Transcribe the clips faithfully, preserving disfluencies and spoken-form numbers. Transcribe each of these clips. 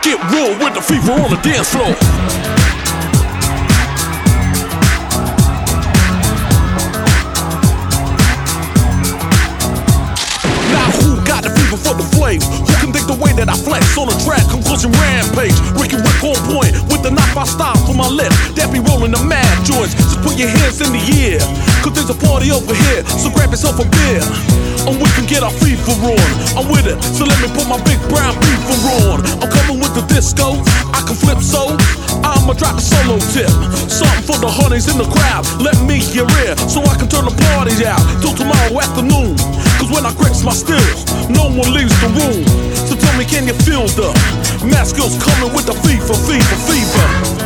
Get raw with the fever on the dance floor. Now who got the fever for the flames? Who can think the way that I flex on the track? Conclusion rampage. Ricky Rick on point with the knife I style for my left. That be rolling the mad joints. Just put your hands in the air, cause there's a party over here. So grab yourself a beer, and we can get our fever on. I'm with it, so let me put my big brown beaver on. I'm coming with the disco, I can flip so I'ma drop a solo tip. Something for the honeys in the crowd. Let me hear it, so I can turn the party out till tomorrow afternoon. Cause when I grips my stills, no one leaves the room. So tell me, can you feel the mad skills coming with the fever, fever, fever?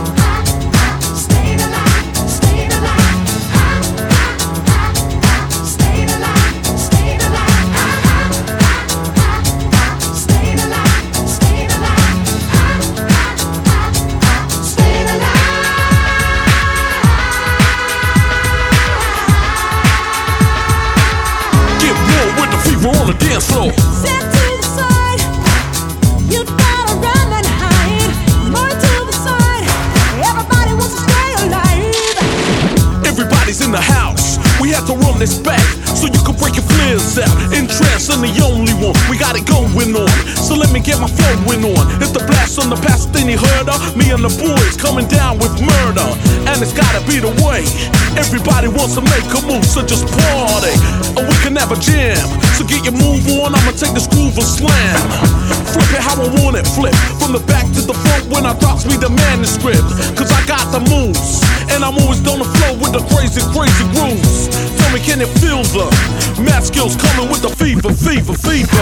On the dance floor. Step to the side, you gotta run and hide. More to the side, everybody wants to stay alive. Everybody's in the house, we have to run this back so you can break your flares out. In trance, I'm the only one, we got it going on. So let me get my flowing on. It's the blast on the past, then you heard her. Me and the boys coming down with murder, and it's gotta be the way. Everybody wants to make a move, so just party, and we can have a jam. So get your move on, I'ma take this groove and slam. Flip it how I want it, flip from the back to the front when I drops me the manuscript. Cause I got the moves, and I'm always on the flow with the crazy, crazy grooves. Tell me, can you feel the mad skills coming with the fever, fever, fever?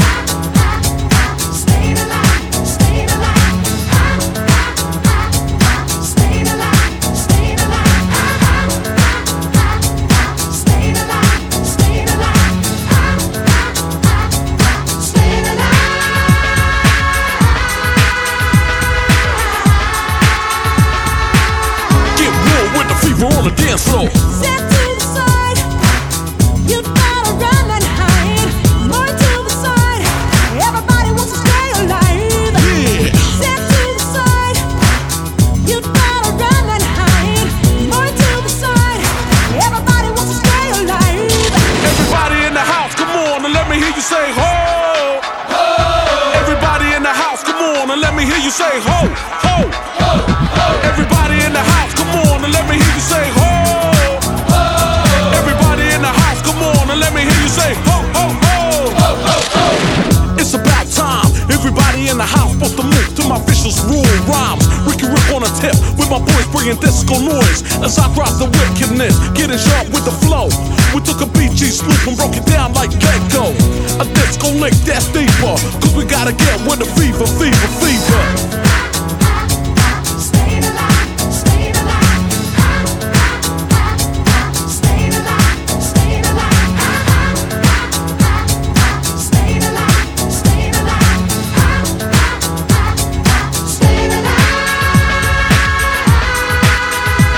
On the dance floor. Step to the side, you gotta run and hide. More to the side, everybody wants to stay alive. Yeah. Step to the side, you gotta run and hide. More to the side, everybody wants to stay alive. Everybody in the house, come on and let me hear you say ho. Ho. Everybody in the house, come on and let me hear you say ho, ho, ho, ho. Everybody in the house, come on and let me hear you say ho, ho. Everybody in the house, come on and let me hear you say ho, ho, ho, ho, ho, ho. It's about time. Everybody in the house supposed to move to my vicious rule rhymes. Ricky Rick on a tip with my boys bringing disco noise as I drop the wickedness, getting sharp with the flow. We took a B G swoop and broke it down like Gecko. A disco lick that's deeper, cause we gotta get with the fever, fever, fever.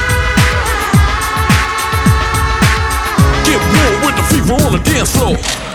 On the dance floor.